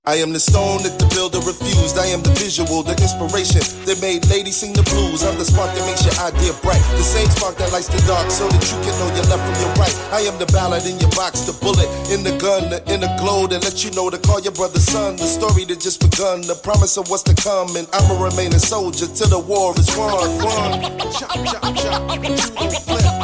I am the stone that the builder refused. I am the visual, the inspiration that made ladies sing the blues. I'm the spark that makes your idea bright. The same spark that lights the dark so that you can know your left from your right. I am the ballad in your box, the bullet in the gun, the inner glow that let you know to call your brother son. The story that just begun, the promise of what's to come. And I'ma remain a soldier till the war is won. Chop, chop, chop, you don't flip.